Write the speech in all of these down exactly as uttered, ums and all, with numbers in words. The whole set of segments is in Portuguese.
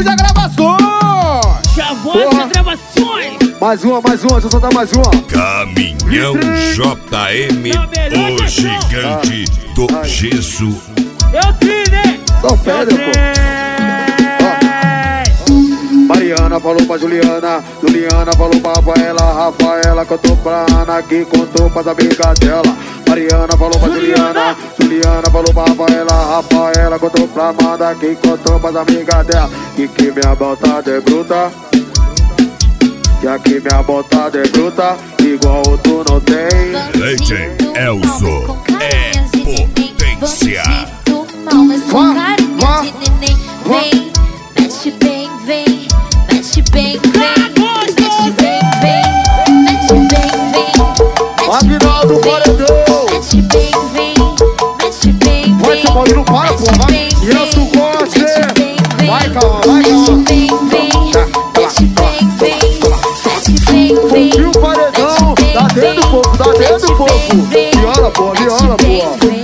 Cavuja Gravações! Cavuja Gravações! Mais uma, mais uma, deixa eu soltar mais uma. Caminhão J M, o gigante do gesso. Eu trine! Só pedra, pô. Mariana falou pra Juliana, Juliana falou pra Rafaela, Rafaela contou pra Ana, que contou pras amigas dela. Mariana falou pra Juliana, Juliana falou pra Rafaela, Rafaela contou pra Amanda, que contou pras amigas dela. Que que minha botada é bruta, que aqui minha botada é bruta, igual tu não tem. Leite Elzo é potência. Vá, vá, vem, mexe bem, vem, mexe bem, vem, mexe bem, vem, mexe bem, vem, Afinal do paredão, mexe bem, vem, mexe bem, vai ser mal, não para, porra. E eu sou corte. Vai, calma, vai, calma. mexe bem, vem, mexe bem, vem. E o paredão, dá dentro do povo, dá dentro do povo. Viola, porra, viola, porra.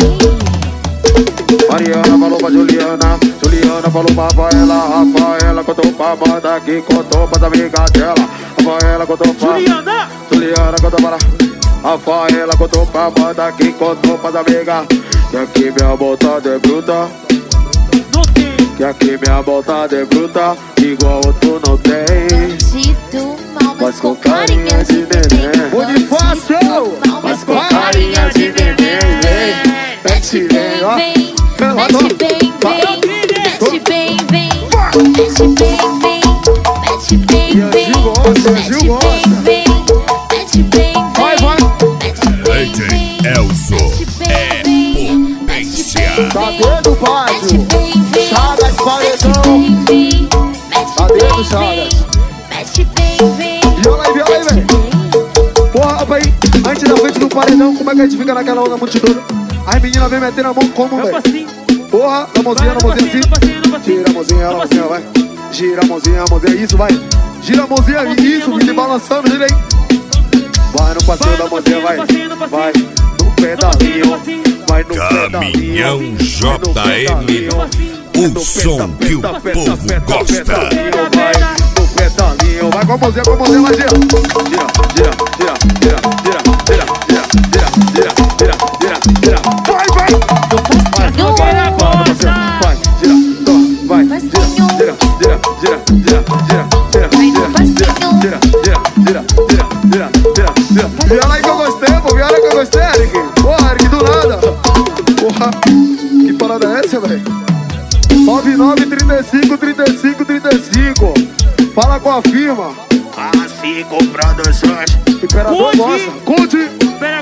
Mariana falou pra Juliana, Juliana falou pra Rafaela, Rafaela contou pra Amanda, que contou pras amigas dela. Rafaela contou pra Juliana! Juliana contou para Rafaela contou pra Amanda, que contou pras amigas. Que aqui minha botada é bruta, Não tem! que aqui minha botada é bruta, igual tu não tem. Bandido mal, mas com carinha de neném. Bonifácio, mas com carinha de neném. Mexe bem, ó. Mexe bem, vem, mexe bem, vem, mexe bem, vem, mexe bem, E a vem, Gil gosta, a mexe Gil gosta. bem, vem, mexe bem, Vai, vai. Leite Elzo é potência. Tá dentro, Fábio. Chagas, paredão. Tá dentro, Chagas. Mexe bem, vem. Viola aí, viola aí, velho. Porra, rapaz, antes da frente do paredão, como é que a gente fica naquela onda multidão? As meninas vêm metendo a mão como, Eu velho? passinho! Porra, na mãozinha, na mãozinha assim. No passinho, no passinho! Gira a mãozinha, a mãozinha, vai. Gira a mãozinha, a mãozinha, isso, vai. Gira a mãozinha, isso, me balançando, gira aí. Vai no passeio da mãozinha, vai. Vai no pedalinho, vai no Caminhão pedalinho. J M, o som que o povo gosta. Vai no pedalinho, vai com a mãozinha, com a mãozinha, vai, gira. Gira, gira, gira, gira, gira, gira, gira, gira, gira, gira, gira, gira. Vai, vai. Vai, No vai, vai, passinho. vai, gira, toma, vai, gira, gira, gira, gira, gira, gira, gira, gira, gira, gira, gira, gira, gira, gira. Viola aí que eu gostei, pô, viola que eu gostei, Eric. Porra, Eric, do nada. Porra, que parada é essa, velho? nove nove, trinta e cinco, trinta e cinco, trinta e cinco. Fala com a firma. Assim Produções. Imperador Conde. gosta. Conde. Pera, No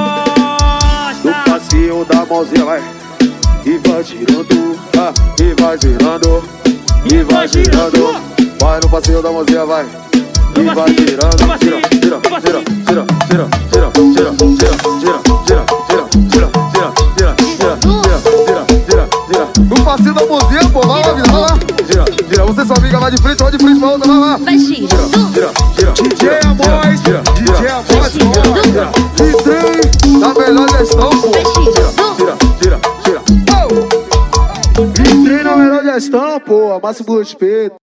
gosta! passinho da mãozinha, vai. E vai girando, ah, e vai girando, e vai girando. Vai no passinho da mãozinha, vai. E vai girando, gira, gira, gira, gira, gira, gira, gira, gira, gira, gira, gira, gira, gira, gira, gira, gira, gira, gira. No passinho da mãozinha, pô, vai lá, vida, vai lá. Gira, gira, você sua amiga vai de frente, vai de frente pra outra, vai lá. Vai girando. Gira, gira, D J Amós, D J Amós, gira, Vitrem, da melhor gestão, pô. Gira, gira, gira. Vitrem na melhor gestão, pô. Máximo respeito.